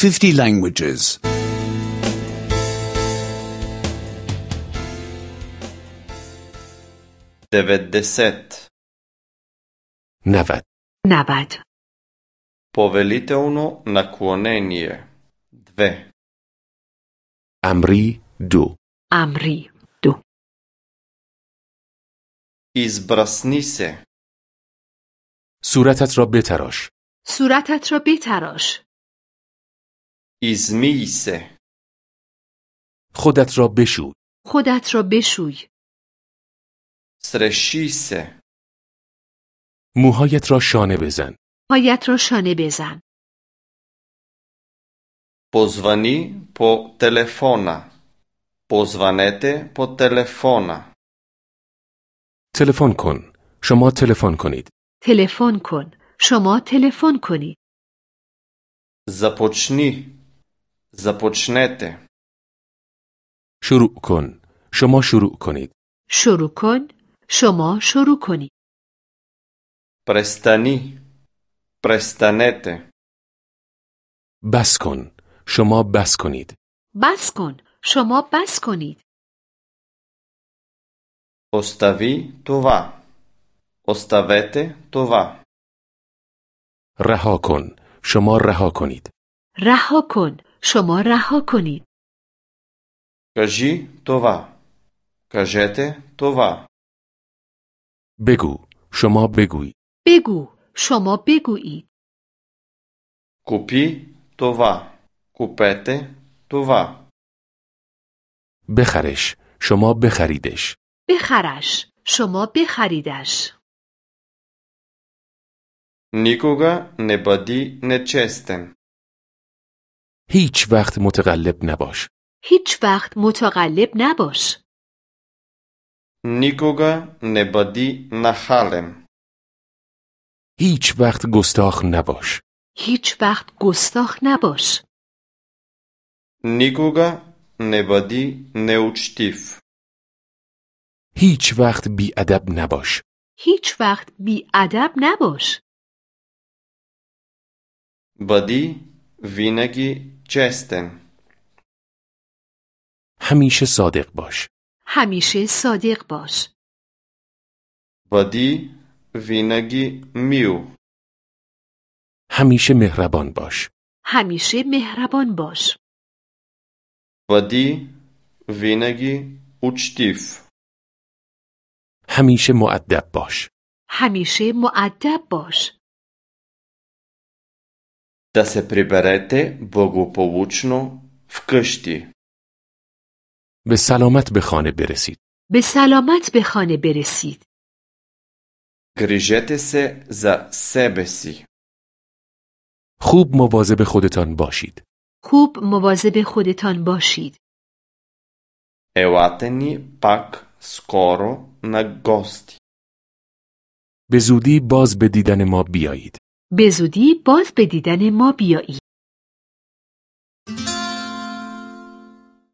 50 languages. 90. 90. Повелително наклонение 2. امری 2. امری 2. Избрасни се. صورتت را بتراش. صورتت را بتراش. Измий се. خودت را بشوی. خودت را بشوی. Среши се. موهایت را شانه بزن. پایت را شانه بزن. Позвани по телефона. Позванете по телефона. تلفن کن. شما تلفن کنید. تلفن کن. شما تلفن کنید. Започни. Започнете. شروع کن. شما شروع کنید. شروع کن. شما شروع کنید. Престани. Престанете. بس کن. شما بس کنید. بس کن. شما بس کنید. Остави това. Оставете това. رها کن. شما رها کنید. رها کن. شما رها کنید. Кажи това. Кажете това. بگو. شما بگوی. بگو. شما بگویید. Купи това. Купете това. بخرش. شما بخریدش. بخرش. شما بخریدش. Никога не бъди нечестен. هیچ وقت متقلب نباش. هیچ وقت متقلب نباش. Никога не бъди нахален. هیچ وقت گستاخ نباش. هیچ وقت گستاخ نباش. Никога не бъди неучтив. هیچ وقت بی‌ادب نباش. هیچ وقت بی‌ادب نباش. Бъди винаги честен. همیشه صادق باش. همیشه صادق باش. Бъди винаги мил. همیشه مهربان باش. همیشه مهربان باش. Бъди винаги учтив. همیشه مؤدب باش. همیشه مؤدب باش. Да се приберете благополучно вкъщи. به سلامت به خانه برسید. به سلامت به خانه برسید. Грижете се за себе си. خوب مواظب خودتان باشید. خوب مواظب خودتان باشید. Елате ни пак скоро на гости. به زودی باز به دیدن ما بیایید. به زودی باز به دیدن ما بیایید.